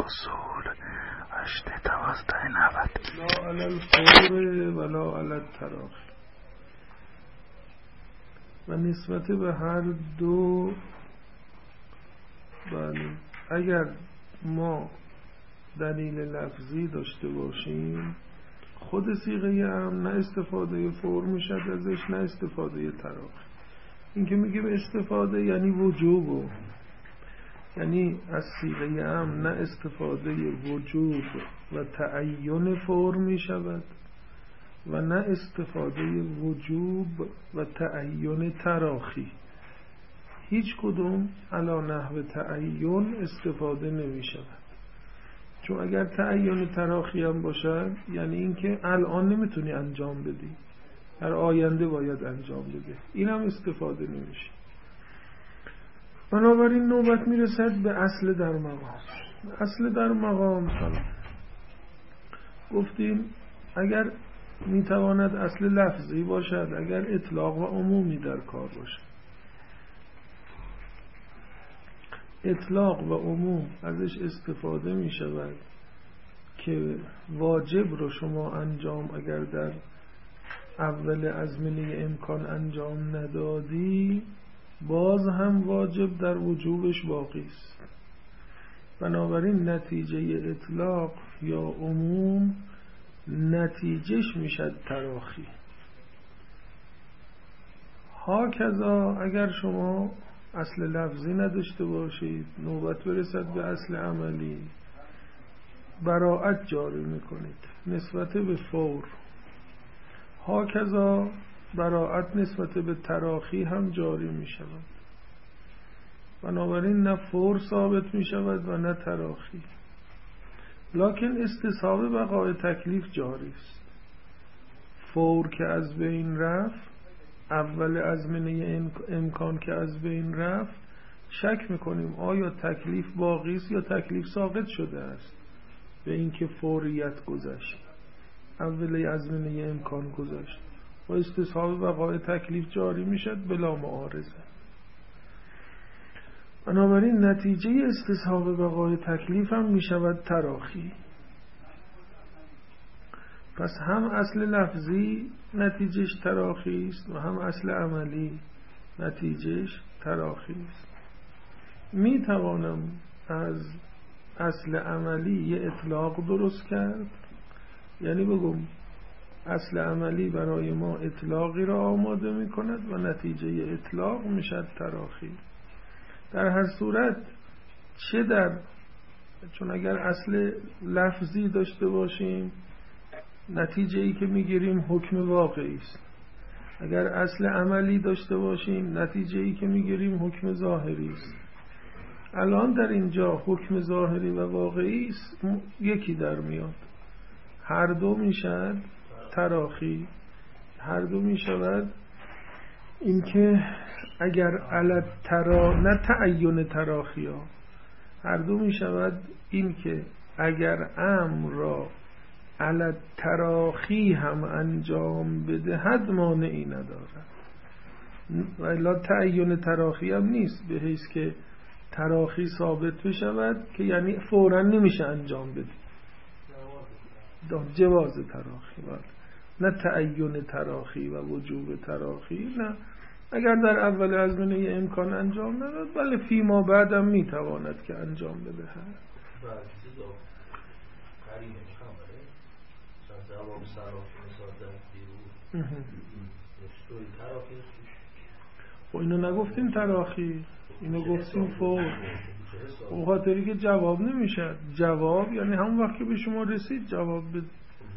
اصول 8-12-90 لا علی الفور ولا علی التراخی. و نسبت به هر دو بله اگر ما دلیل لفظی داشته باشیم خود صیغه امر نه استفاده فور میشد ازش نه استفاده تراخی. این که میگه به استفاده یعنی وجوب، یعنی از صیغه امر نه استفاده وجوب و تعین فور میشود و نه استفاده وجوب و تعین تراخی. هیچ کدوم علی نحو تعین استفاده نمی شود. چون اگر تعین تراخی هم باشد یعنی اینکه الان نمیتونی انجام بدی، در آینده باید انجام بده، این هم استفاده نمیشه. بنابراین نوبت میرسد به اصل در مقام. اصل در مقام گفتیم اگر میتواند اصل لفظی باشد، اگر اطلاق و عمومی در کار باشد. اطلاق و عموم ازش استفاده می شود که واجب رو شما انجام اگر در اول ازمنه امکان انجام ندادی باز هم واجب در وجوبش باقی است. بنابراین نتیجه اطلاق یا عموم نتیجهش میشد تراخی. هاکذا اگر شما اصل لفظی نداشته باشید نوبت برسد به اصل عملی براعت جاری میکنید نسبت به فور. هاکذا براعت نسبت به تراخی هم جاری میشود. بنابراین نه فور ثابت میشود و نه تراخی، لکن استصحاب بقای تکلیف جاری است. فور که از بین رفت، اول ازمنه امکان که از بین رفت، شک میکنیم آیا تکلیف باقی است یا تکلیف ساقط شده است. به اینکه فوریت گذشت، اول ازمنه امکان گذشت و استصحاب بقای تکلیف جاری میشد بلا معارضه. بنابراین نتیجه استصحاب بقای تکلیف هم میشود تراخی. پس هم اصل لفظی نتیجهش تراخی است و هم اصل عملی نتیجهش تراخی است. می توانم از اصل عملی یه اطلاق درست کرد، یعنی بگم اصل عملی برای ما اطلاقی را آماده می کند و نتیجه اطلاق می شد تراخی. در هر صورت چون اگر اصل لفظی داشته باشیم نتیجه ای که میگیریم حکم واقعی است، اگر اصل عملی داشته باشیم نتیجه ای که میگیریم حکم ظاهری است. الان در اینجا حکم ظاهری و واقعی یکی در میاد، هر دو میشد تراخی. هر دو میشود اینکه اگر نه تعین تراخی ها، هر دو میشود این که اگر امر را علت تراخی هم انجام بدهد مانعی ندارد. ولی تعین تراخی هم نیست به حیث که تراخی ثابت بشود که یعنی فوراً نمیشه انجام بده، جواز تراخی نه تعین تراخی و وجوب تراخی. نه، اگر در اول ازمنه امکان انجام نداد بله فیما بعدم میتواند که انجام بدهد. و اینو نگفتیم تراخی، اینو گفتیم فور. و خاطری که جواب نمیشه. جواب یعنی همون وقت که به شما رسید جواب بده.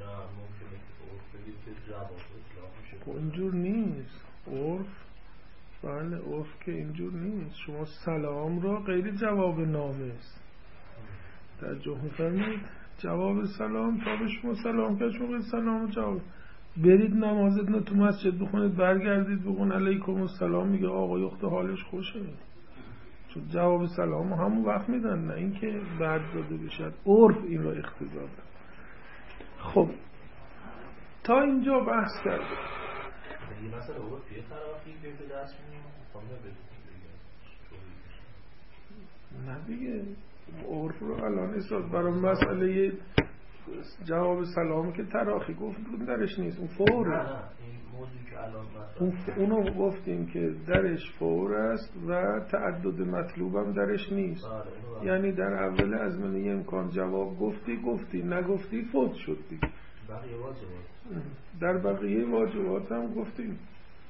اینجور نیست عرف. بله عرف که اینجور نیست. شما سلام را غیر جواب نامه است. توجه می‌فرمایید؟ جواب سلام تا به شما سلام کرد شما سلام جواب. برید نمازتون تو مسجد بخونید برگردید بگون علیکم السلام، میگه آقای اخت حالش خوشه. چون جواب سلام همون وقت میدن، نه اینکه بعد داده بشد. عرف این را اقتضا داره. خب تا اینجا بحث کردیم. مثلا عرف یه تراخی به دست می‌نیم نه دیگه عرف رو الان استاد برای مسئله جواب سلام که تراخی گفتیم درش نیست، اون فوره. نه این موضوعی که الان اونو گفتیم که درش فور است و تعدد مطلوب هم درش نیست. یعنی در اول ازمنه امکان جواب گفتی نگفتی فوت شد دیگه. بقیه واجبات در بقیه واجبات هم گفتیم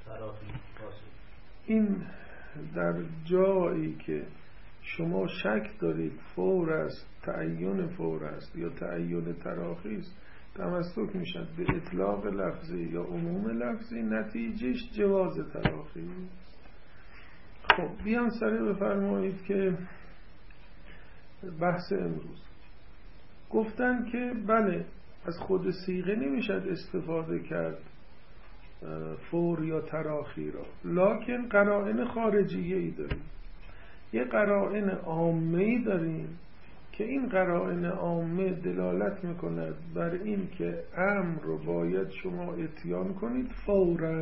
این در جایی که شما شک دارید فور است، تعین فور است یا تعین تراخی است، تمسک میشد به اطلاق لفظی یا عموم لفظی، نتیجهش جواز تراخی. خب بیان سریع بفرمایید که بحث امروز گفتن که بله از خود صیغه نمیشد استفاده کرد فور یا تراخی را، لکن قرائن خارجیه ای داریم، یه قرائن عامه ای داریم که این قرائن عامه دلالت میکند بر این که امر رو باید شما اتیان کنید فوراً.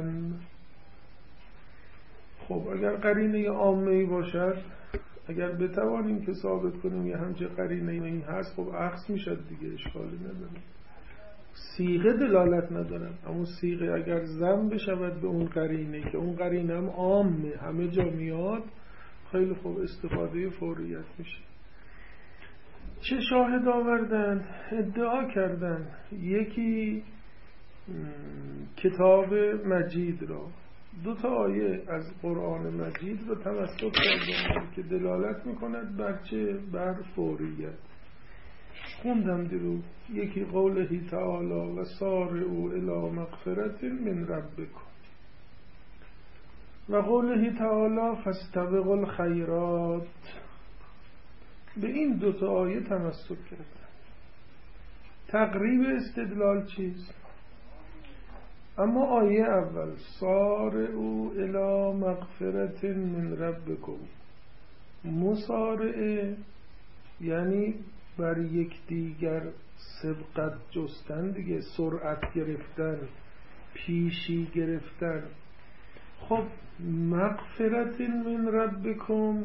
خب اگر قرینه عامه ای باشد، اگر بتوانیم که ثابت کنیم یه همچه قرینه ای هست، خب اخذ میشد دیگه، اشکالی نداره. صیغه دلالت ندارن، اما صیغه اگر ضم بشود به اون قرینه که اون قرینه هم عامه همه جا میاد، خیلی خوب استفاده فوریت میشه. چه شاهد آوردن؟ ادعا کردن یکی کتاب مجید را، 2 آیه از قرآن مجید را توسط کردن که دلالت میکند بر چه؟ بر فوریت. خوندم دیرو، یکی قوله تعالی و سارعوا الی مغفرة من ربکم و قوله تعالی فاستبقوا الخیرات. به این 2 آیه تمسک کردن. تقریب استدلال چیست؟ اما آیه اول سارعوا الی مغفرة من ربکم، مسارعه یعنی بر یکدیگر سبقت جستن دیگه، سرعت گرفتن، پیشی گرفتن. خب مغفرت من ربکم،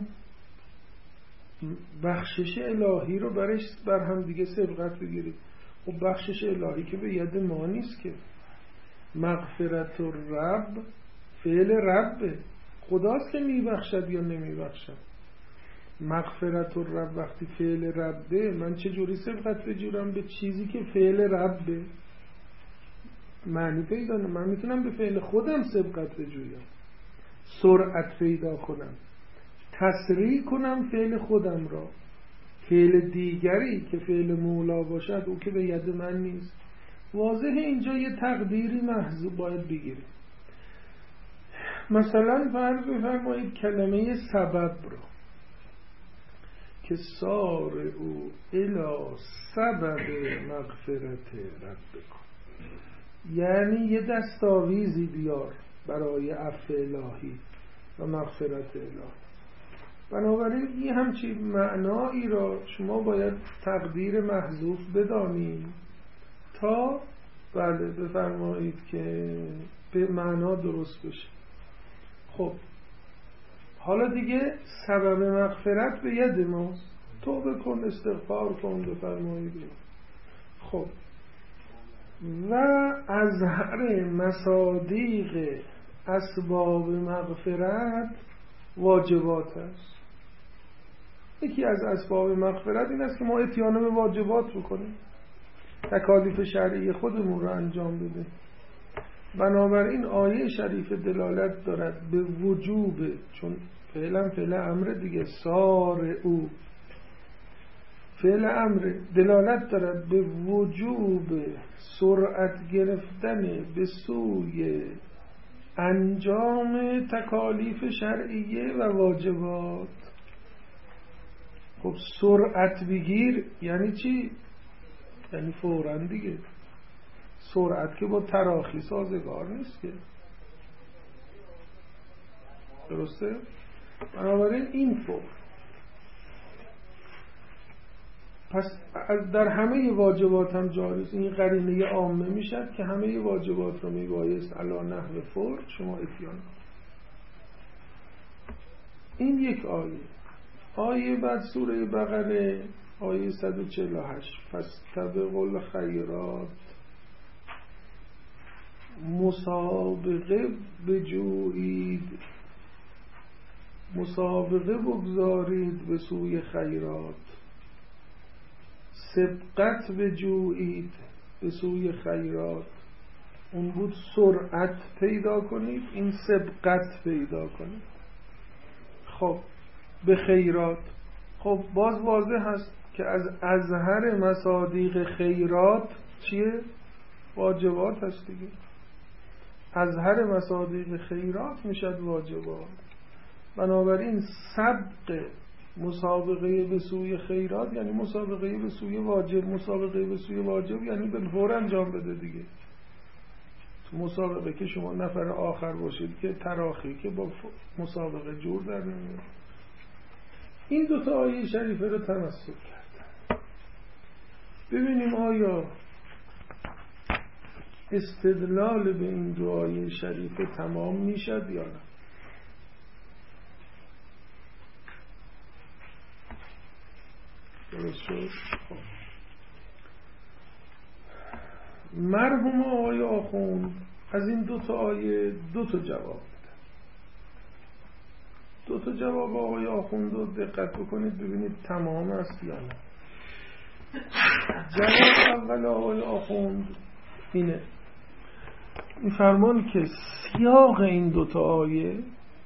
بخشش الهی رو برش بر هم دیگه سبقت بگیرید. خب بخشش الهی که به ید ما نیست که، مغفرت الرب فعل ربه، خداست که میبخشد یا نمیبخشد. مغفرت الرب وقتی فعل ربه، من چجوری سبقت بجورم به چیزی که فعل ربه؟ معنی پیدا نه. من میتونم به فعل خودم سبقت بجویم، سرعت پیدا کنم، تسریع کنم فعل خودم را. فعل دیگری که فعل مولا باشد او که به ید من نیست. واضح اینجا یه تقدیری محض باید بگیریم. مثلا فرض بفرمایید کلمه سبب را که سارعوا الی سبب مغفرت ربکم، یعنی یه دستاویزی بیار برای عفو الهی و مغفرت الهی. بنابراین این همچین معنایی را شما باید تقدیر محذوف بدانید تا بله بفرمایید که به معنا درست بشه. خب حالا دیگه سبب مغفرت به ید ماست، توبه کن، استغفار کن، بفرمایید. خب و ازهر مصادیق اسباب مغفرت واجبات است. یکی از اسباب مغفرت این است که ما اتیان به واجبات بکنیم، تکالیف شرعی خودمون رو انجام بده. بنابراین آیه شریف دلالت دارد به وجوب، چون فعل امر دیگه، سارعوا فعل امر، دلالت دارد به وجوب سرعت گرفتن به سوی انجام تکالیف شرعیه و واجبات. خب سرعت بگیر یعنی چی؟ یعنی فوراً دیگه. سرعت که با تراخی سازگار نیست که، درسته؟ بنابراین این فور. پس در همه واجبات هم جایز این قرینه عامه میشد که همه واجبات رو میبایست علی نحو فور شما اتیان کنید. این یک آیه. آیه بعد سوره بقره آیه 148 فاستبقوا الخیرات، مسابقه بجویید، مسابقه بگذارید به سوی خیرات، سبقت بجویید به سوی خیرات. اون بود سرعت پیدا کنید، این سبقت پیدا کنید. خب به خیرات، خب باز واضح هست که از ازهر مصادیق خیرات چیه؟ واجبات هست دیگه. ازهر مصادیق خیرات میشد واجبات. بنابراین سبق مسابقه به سوی خیرات یعنی مسابقه به سوی واجب، مسابقه به سوی واجب یعنی بالفور انجام بده دیگه. مسابقه که شما نفر آخر باشید که تراخی که با مسابقه جور در نمیاد. این دوتا آیه شریفه رو تمسک کرد. ببینیم آیا استدلال به این دو آیه شریفه تمام میشد یا نه. درست شد؟ مرحوم آقای آخوند از این دوتا آیه دوتا جواب میدن. دوتا جواب آقای آخوند رو دقت بکنید ببینید تمام است یا نه. جواب اول آقای آخوند اینه، می‌فرمان که سیاق این دوتا آیه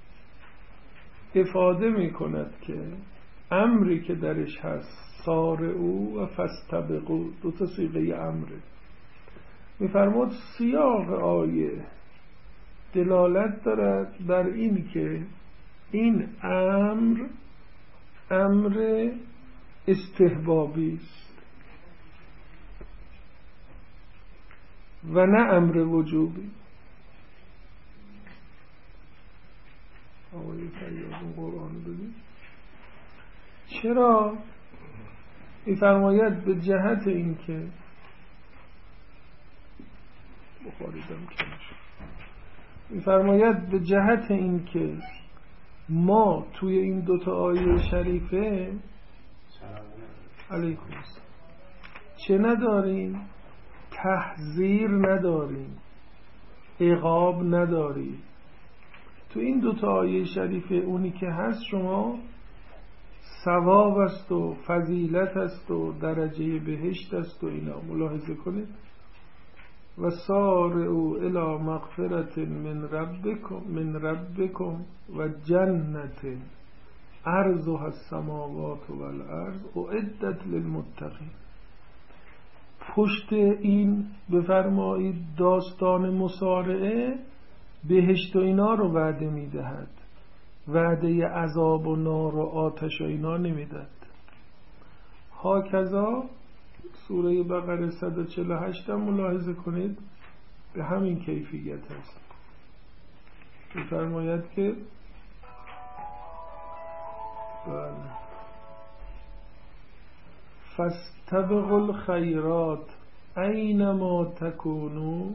افاده می‌کند که امری که درش هست سارعوا و فاستبقوا، دوتا صیغه امره. می‌فرماد سیاق آیه دلالت دارد بر این که این امر استحبابی است و نه امر وجوبی. آقای فریاد قرآن ببین چرا می‌فرماید به جهت این که بخاریدم کنش می‌فرماید به جهت این که ما توی این دوتا آیه شریفه علیکم السلام چه نداریم؟ تحذیر نداریم، عقاب نداریم. تو این دوتا آیه شریفه اونی که هست شما ثواب است و فضیلت است و درجه بهشت است و اینا ملاحظه کنید. و سارعوا الی مغفرة من ربکم و جنت عرضها السماوات والارض اعدت للمتقین. پشت این بفرمایید داستان مسارعه بهشت و اینا رو وعده میدهد، وعده عذاب و نار و آتش و اینا نمیدهد. هاکذا سوره بقره 148 هم ملاحظه کنید به همین کیفیت هست. بفرماید که فاستبقوا الخیرات اینما تکونوا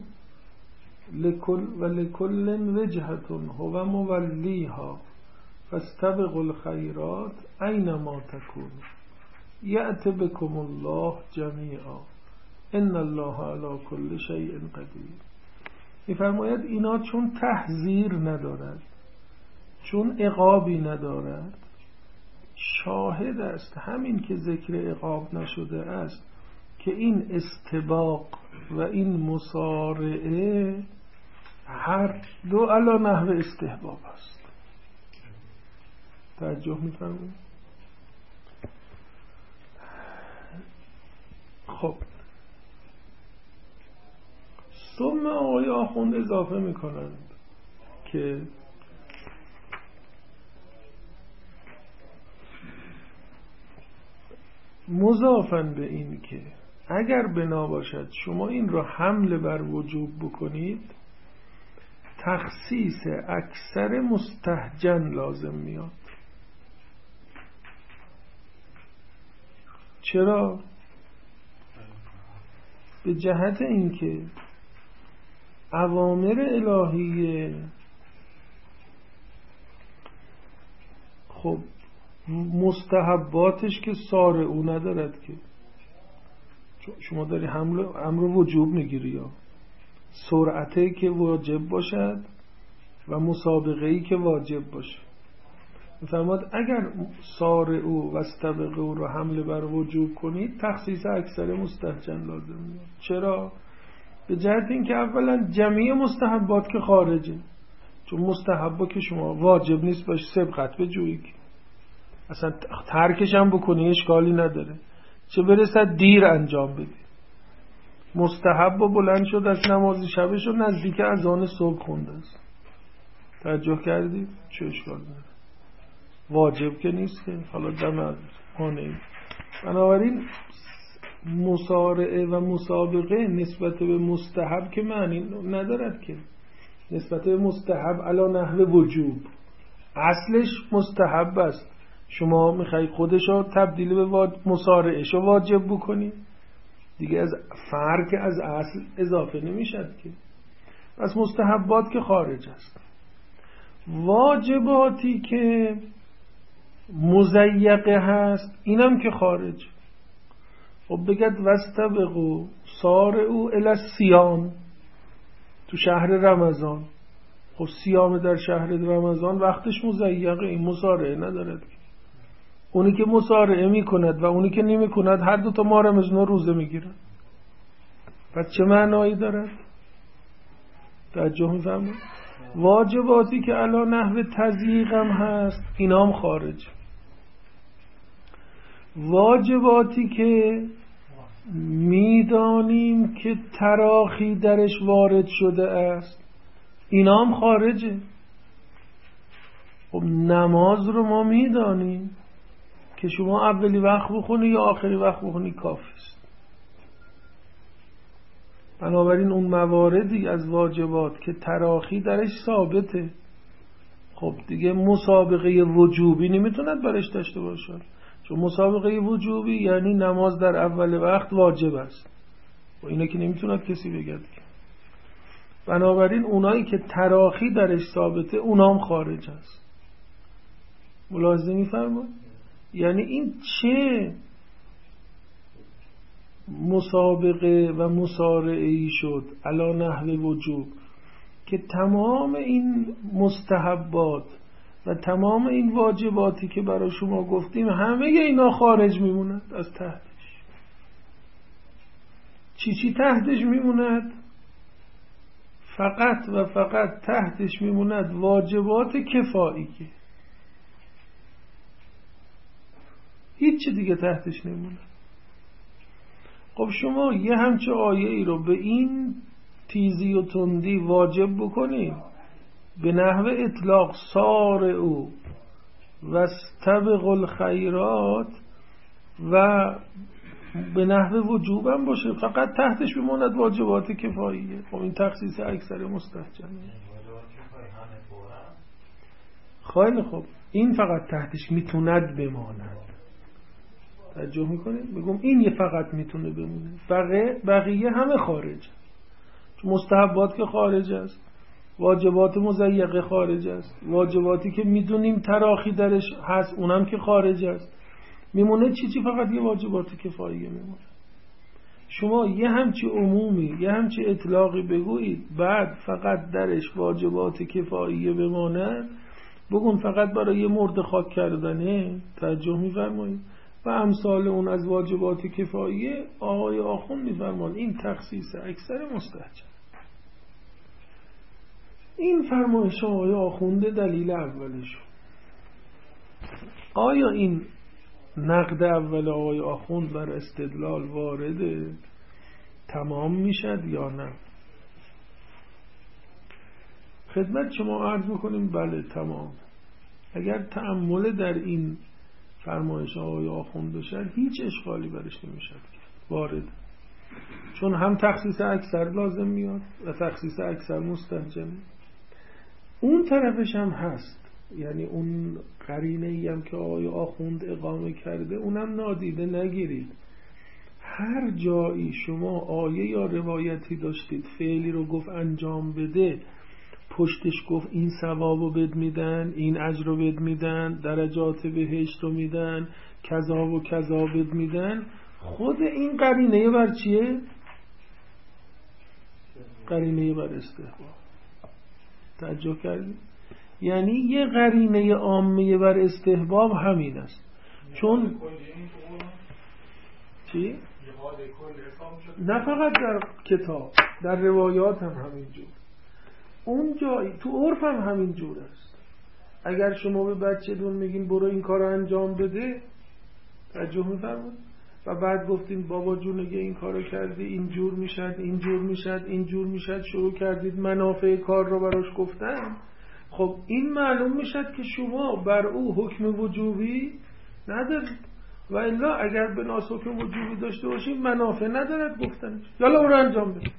ولکل وجهة هو مولیها فاستبقوا الخیرات اینما تکونوا یأت بكم الله جمیعا ان الله علی کل شیء قدیر. می‌فرماید اینا چون تحذیر ندارد، چون عقابی ندارد، شاهد است همین که ذکر عقاب نشده است که این استباق و این مسارعه هر دو علی نحو استحباب است. توجه می‌فرمایید؟ خب ثم آقای آخوند اضافه میکنند که مضافاً به این که اگر بنا باشد شما این را حمل بر وجوب بکنید تخصیص اکثر مستهجن لازم میاد. چرا؟ به جهت اینکه اوامر الهیه خب مستحباتش که سارعو ندارد که. شما داری امر وجوب میگیری یا سرعته که واجب باشد و مسابقه‌ای که واجب باشه. میفرماد اگر سارعو و استبقوا رو حمله بر وجوب کنید تخصیص اکثر مستحجن لازم میاد. چرا؟ به جهت اینکه اولا جمعی مستحبات که خارجه، چون مستحبا که شما واجب نیست باشه سبقت به جویی، اصلا ترکش هم بکنی اشکالی نداره، چه برسد دیر انجام بدی. مستحب بلند شد از نماز شبش و نزدیک اذان صبح خونده است، توجه کردید؟ چه اشکالی نداره، واجب که نیست که، حالا جمع مانعی. بنابراین مسارعه و مسابقه نسبت به مستحب که معنی ندارد که، نسبت به مستحب علی نحو وجوب، اصلش مستحب است، شما میخوای خودشو تبدیل به مسارعهشو واجب بکنی دیگه، از فرق از اصل اضافه نمیشد که. پس مستحبات که خارج است. واجباتی که مضیقه هست اینم که خارج. خب بگد واستبقوا سارعوا الی الصیام تو شهر رمضان. خب صیام در شهر رمضان وقتش مضیقه، این مسارعه ندارد. اونی که مسارعه میکند و اونی که نمیکند هر دو تا ماه رمضان روزه میگیرن، پس چه معنایی دارد؟ توجه میفهمید؟ واجباتی که علی نحو تضییق هم هست اینا هم خارج. واجباتی که میدانیم که تراخی درش وارد شده است اینا هم خارجه. خب نماز رو ما میدانیم که شما اولی وقت بخونی یا آخری وقت بخونی کافی است. بنابراین اون مواردی از واجبات که تراخی درش ثابته، خب دیگه مسابقه وجوبی نمیتوند برش داشته باشد، چون مسابقه وجوبی یعنی نماز در اول وقت واجب است و اینا که نمیتوند کسی بگه. بنابراین اونایی که تراخی درش ثابته اونام خارج است. ملاحظه می‌فرمایید؟ یعنی این چه مسابقه و مسارعه‌ای شد علی نحو وجوب که تمام این مستحبات و تمام این واجباتی که برای شما گفتیم همه اینا خارج میموند از تحتش. چی تحتش میموند؟ فقط و فقط تحتش میموند واجبات کفایی، که هیچ دیگه تحتش نمونه. خب شما یه همچه آیه ای رو به این تیزی و تندی واجب بکنید به نحو اطلاق سارعوا واستبقوا الخیرات و به نحو وجوب هم باشه، فقط تحتش بماند واجبات کفاییه. خب این تخصیص اکثر مستحجنه. خیلی خب این فقط تحتش میتوند بماند. توجه میکنید؟ بگم این یه فقط میتونه بمونه، بقیه همه خارج. مستحبات که خارج است، واجبات مضیقه خارج است، واجباتی که میدونیم تراخی درش هست اونم که خارج است. میمونه چی؟ فقط یه واجبات کفاییه میمونه. شما یه همچی عمومی یه همچی اطلاقی بگویید بعد فقط درش واجبات کفاییه بماند، بگون فقط برای یه مرد خاک کردنه. توجه میفرمایید؟ و امثال اون از واجبات کفاییه آقای آخوند میفرمان این تخصیص اکثر مستحجن. این فرمایش آقای آخونده دلیل اولش. آیا این نقد اول آقای آخوند بر استدلال وارده تمام میشد یا نه؟ خدمت شما عرض میکنیم بله تمام. اگر تأمل در این فرمایش آقای آخوند بشد هیچ اشکالی برش نمیشد وارد، چون هم تخصیص اکثر لازم میاد و تخصیص اکثر مستحجن. اون طرفش هم هست، یعنی اون قرینه ای هم که آقای آخوند اقامه کرده اونم نادیده نگیرید. هر جایی شما آیه یا روایتی داشتید فعلی رو گفت انجام بده، پشتش گفت این ثوابو بد میدن، این اجر رو بد میدن، درجات بهشت رو میدن، کذا و کذا بد میدن، خود این قرینه بر چیه؟ قرینه بر استحباب. توجه کردید؟ یعنی یه قرینه عامه بر استحباب همین است. چون چی؟ نه فقط در کتاب، در روایات هم همینجور، اون جایی تو عرف هم همینجور است. اگر شما به بچه دون میگین برو این کار رو انجام بده، توجه میفرمون، و بعد گفتین بابا جون اگه این کارو کردی اینجور میشد، اینجور میشد، اینجور میشد، شروع کردید منافع کار رو براش گفتن، خب این معلوم میشد که شما بر او حکم وجوبی ندارید، و الا اگر به ناس حکم وجوبی داشته باشیم منافع ندارد گفتنش، یالا اون رو انجام بده.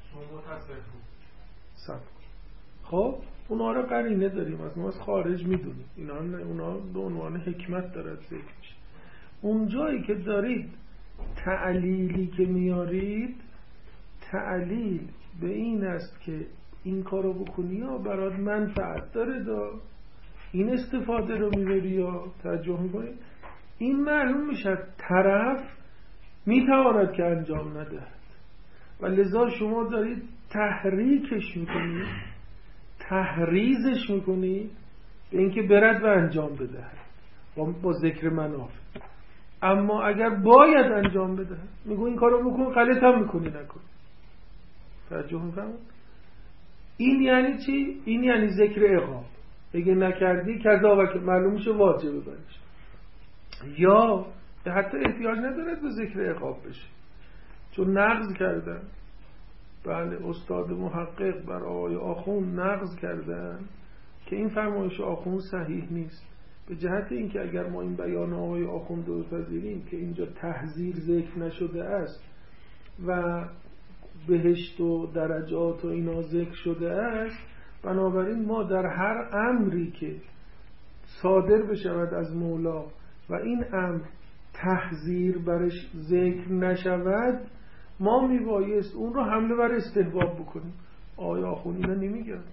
خب اونا رو قرینه داریم، از ما از خارج میدونیم، اونا به عنوان حکمت دارد ذکر میشه. اون جایی که دارید تعلیلی که میارید، تعلیل به این است که این کارو بکنی یا برات منفعت داره، این استفاده رو میبری یا توجه میکنید، این معلوم میشه طرف میتواند که انجام ندهد و لذا شما دارید تحریکش میکنید، تحریزش میکنید به اینکه برد و انجام بدهد با ذکر منافع. اما اگر باید انجام بدهد میگو این کارو بکن، غلط هم میکنی نکن. توجه میکنید؟ این یعنی چی؟ این یعنی ذکر عقاب. اگه نکردی کذا و که معلوم میشه واجبه برش، یا حتی احتیاج ندارد به ذکر عقاب بشه، چون نقض کردن. بله استاد محقق بر آقای آخوند نقض کردن که این فرمایش آخوند صحیح نیست، به جهت اینکه اگر ما این بیان آقای آخوند رو بپذیریم که اینجا تحذیر ذکر نشده است و بهشت و درجات و اینا ذکر شده است، بنابراین ما در هر امری که صادر بشود از مولا و این امر تحذیر برش ذکر نشود، ما میبایست اون رو حمله بر استحباب بکنیم. آقای آخوند اینا نمیگن،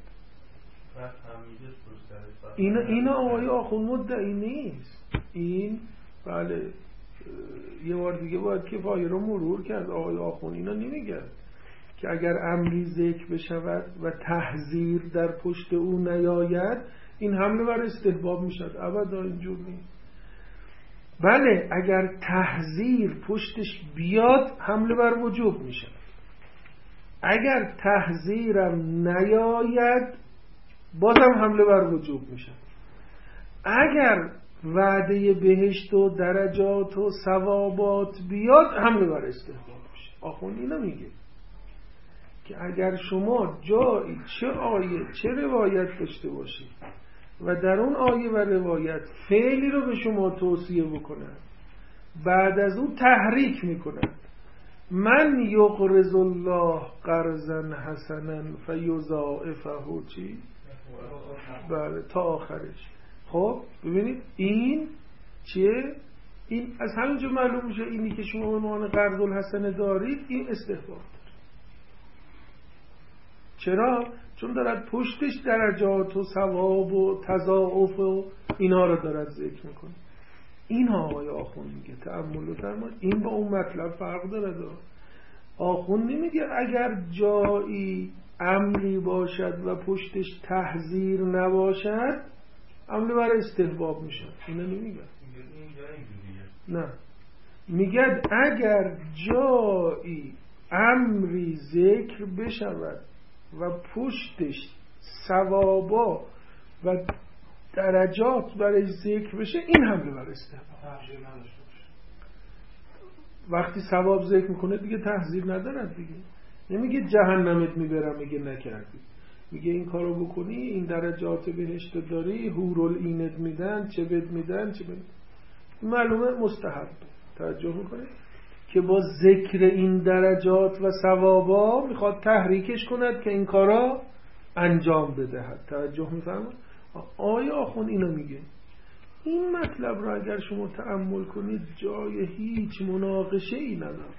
اینا آقای آخوند مدعی نیست. این بله یه بار دیگه باید که کفایه رو مرور کرد. آقای آخوند اینا نمیگن که اگر امری ذکر بشود و تحذیر در پشت او نیاید این حمله بر استحباب میشد. ابدا اینجور نیست. بله اگر تحذیر پشتش بیاد حمله بر وجوب میشه، اگر تحذیرم نیاید بازم حمله بر وجوب میشه. اگر وعده بهشت و درجات و ثوابات بیاد حمله بر استحباب میشه. آخوند اینا میگه که اگر شما جایی چه آیه چه روایت داشته باشید و در اون آیه و روایت فعلی رو به شما توصیه بکنن، بعد از اون تحریک میکنن، من یقرض الله قرضا حسنا فیضاعفه چی؟ بله تا آخرش. خب ببینید این چیه؟ این از همینجا معلوم میشه اینی که شما به معنی قرض الحسنه دارید این استحباب داره. چرا؟ چون دارد پشتش درجات و ثواب و تضاعف و اینا رو دارد ذکر میکنه. این آقای آخوند میگه تأمل فرمایید، این با اون مطلب فرق داره. آخوند نمیگه اگر جایی امری باشد و پشتش تحذیر نباشد امری برای استحباب میشه. اینا نمیگه. نه میگه اگر جایی امری ذکر بشود و پشتش ثوابا و درجات برای ذکر بشه این حمله بر استحباب. وقتی ثواب ذکر میکنه دیگه تحذیر ندارد دیگه. نمیگه جهنمت میبرم میگه نکردی، میگه این کارو بکنی این درجات بهشت داری، حورالعینت میدن، چه بد میدن چه بد. معلومه مستحب. توجه میکنه که با ذکر این درجات و ثوابا میخواد تحریکش کند که این کارا انجام بدهد. توجه میفهمه؟ آیا آخوند اینو میگه. این مطلب را اگر شما تأمل کنید جای هیچ مناقشه ای نداره.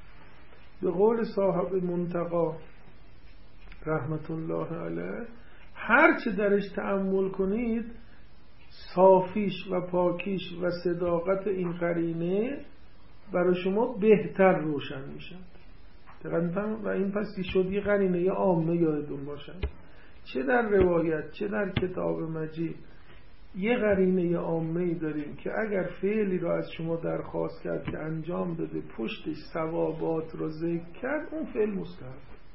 به قول صاحب منتقا رحمت الله علیه هر چه درش تأمل کنید صافیش و پاکیش و صداقت این قرینه برای شما بهتر روشن میشن. و این پس شد یه قرینه یه عامه یادتون باشن، چه در روایت چه در کتاب مجید یه قرینه عامه‌ای داریم که اگر فعلی رو از شما درخواست کرد که انجام بده، پشتش ثوابات رو ذکر کرد، اون فعل مستحب.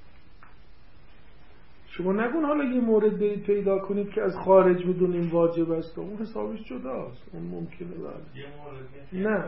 شما نگون حالا یه مورد برید پیدا کنید که از خارج میدونیم واجب است، اون حسابش جداست، اون ممکنه نه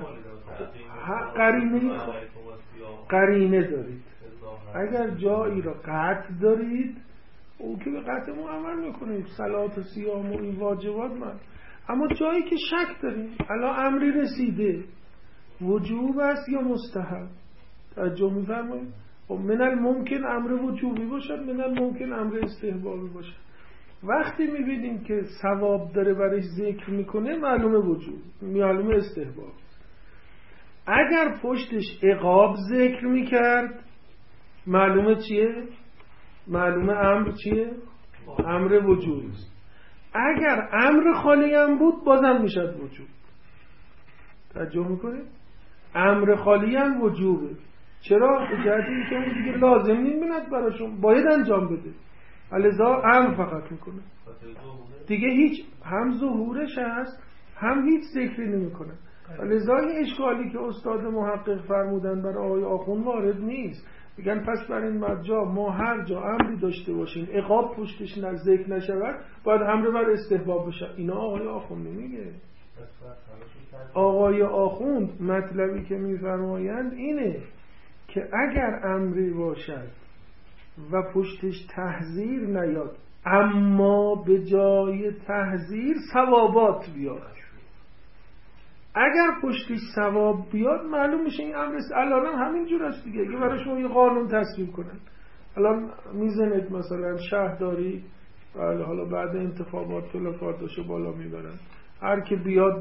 قرینه دارید. اگر جایی را قطع دارید اون که به قطعمون عمل میکنید، صلات و صیام و این واجبات اما جایی که شک داریم، الان امری رسیده وجوب است یا مستحب، توجه می‌فرمایید؟ من الممکن امر وجوبی باشد، من الممکن امر استحبابی باشد. وقتی میبینیم که ثواب داره برش ذکر میکنه معلومه وجوب، معلومه استحباب. اگر پشتش عقاب ذکر میکرد معلومه چیه؟ معلومه امر چیه؟ امر وجوب است. اگر امر خالی هم بود بازم میشد وجوب. توجه میکنید؟ امر خالی هم وجوبه. چرا؟ به جهت اینکه دیگه لازم نمی‌بیند براشون، باید انجام بده، لذا امر فقط میکنه دیگه، هیچ هم ظهورش هست هم هیچ ذکری نمیکنه. لذا این اشکالی که استاد محقق فرمودن برای آقای آخوند وارد نیست. میگن پس بر این مبجا ما هر جا امری داشته باشیم عقاب پشتش ذکر نشود باید امر بر استحباب بشه. اینا آقای آخوند نمیگه. آقای آخوند مطلبی که میفرمایند اینه که اگر امری باشد و پشتش تحذیر نیاد اما به جای تحذیر ثوابات بیاد، اگر پشتش ثواب بیاد معلوم میشه این امر الان هم همینجور است دیگه. اگه برای شما یه قانون تصویب کنن، الان میزنید مثلا شهرداری، حالا بعد انتخابات تلفاتشو بالا میبرن، هر که بیاد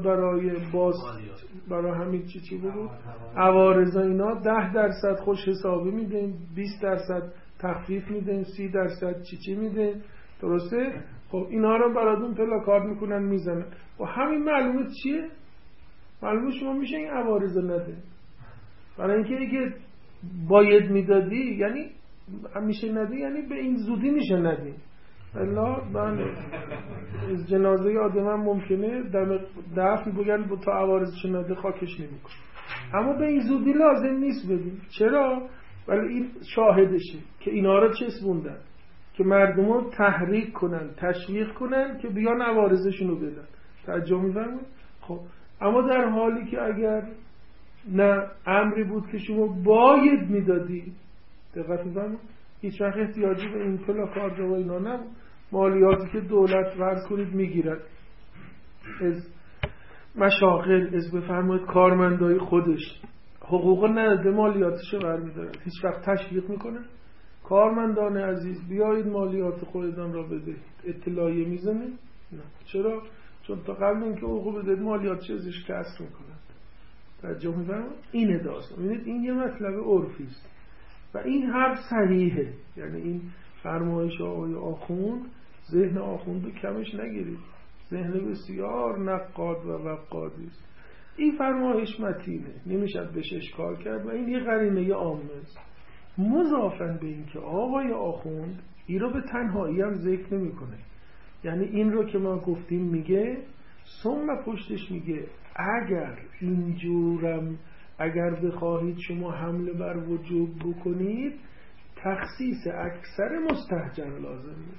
برای همین چی بود عوارض اینا 10% خوش حسابی میدیم، 20% تخفیف میدیم، 30% چی میدیم، درسته؟ خب اینا رو براتون پلاکارد میکنن میزنن و همین معلومه چیه؟ معلومه شما میشه این عوارض نده. برای اینکه اگه باید میدادی یعنی میشه ندی، یعنی به این زودی میشه ندی. الله بله از جنازه آدم هم ممکنه دفن بگن تا عوارضش نده خاکش نمیکنه، اما به این زودی لازم نیست بدیم. چرا؟ ولی این شاهدشه که اینا رو چسبوندن که مردمو تحریک کنن، تشویق کنن که بیان عوارضشون رو بدن. توجه می‌فرمایید؟ خب اما در حالی که اگر نه امری بود که شما باید میدادی، دقت می‌فرمایید؟ هیچ وقت احتیاجی به این پلاکارد و اینا نبود. مالیاتی که دولت فرض کنید میگیرد از مشاغل، از بفرمایید کارمندای خودش، حقوق نداده مالیاتش رو برمی‌دارن، هیچ وقت تشویق میکنه کارمندان عزیز بیایید مالیات خودتان را بدهید، اطلاعیه میزنه؟ نه. چرا؟ چون تا قبل اینکه حقوق بدهید مالیات چیزش کسر میکنن. توجه می‌فرمایید؟ اینه داستان. ببینید این یه مطلب عرفی است و این حرف صحیحه. یعنی این فرمایش آقای آخوند، ذهن آخوند رو کمش نگیرید، ذهن بسیار نقاد و وقادی است. این فرمایش متینه، نمیشه بهش اشکال کرد و این یه قرینه عامه است. مضافاً به این که آقای آخوند این رو به تنهایی هم ذکر نمی‌کنه، یعنی این رو که ما گفتیم میگه ثم پشتش میگه اگر اینجورم اگر بخواهید شما حمله بر وجوب بکنید تخصیص اکثر مستهجن لازمه.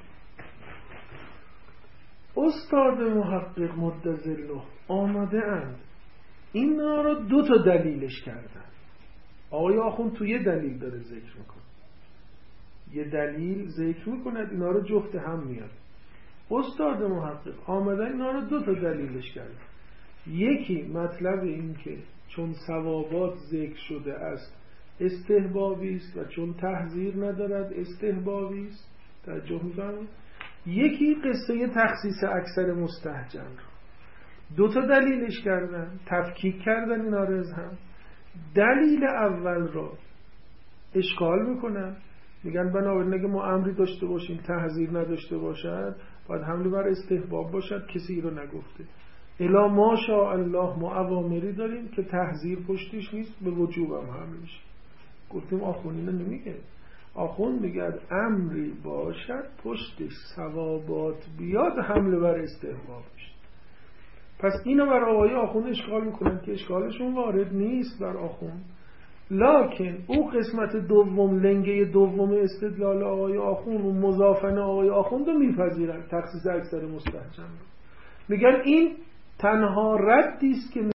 استاد محقق مدظله آمده اند اینا رو 2 دلیلش کردن. آقای آخوند تو یه دلیل داره ذکر میکنه، یه دلیل ذکر میکنه، اینا رو جفت هم میاد. استاد محقق آمدن اینا رو 2 دلیلش کردن. یکی مطلب این که چون ثوابات ذکر شده است استحبابی است و چون تحذیر ندارد استحبابی است. توجه می‌فرمایید؟ یکی قصه تخصیص اکثر مستهجن رو 2 دلیلش کردن، تفکیک کردن اینا رو از هم. دلیل اول رو اشکال میکنن میگن بنابراین اگه ما امری داشته باشیم تحذیر نداشته باشد باید حمله بر استحباب باشد، کسی رو نگفته. الا ماشاء الله ما اوامری داریم که تحذیر پشتش نیست، به وجوب هم حمل میشه. گفتیم آخوند اینو نمیگه، آخوند میگه امری باشد پشتش ثوابات بیاد حمله بر استحباب میشه. پس اینو بر آقای آخوند اشکال میکنن که اشکالشون وارد نیست بر آخوند، لکن او قسمت دوم، لنگه دوم استدلال آقای آخوند، اون مضافن آقای آخوند رو میپذیرن، تخصیص اکثر مستحجم رو میگن این تنها ردی است که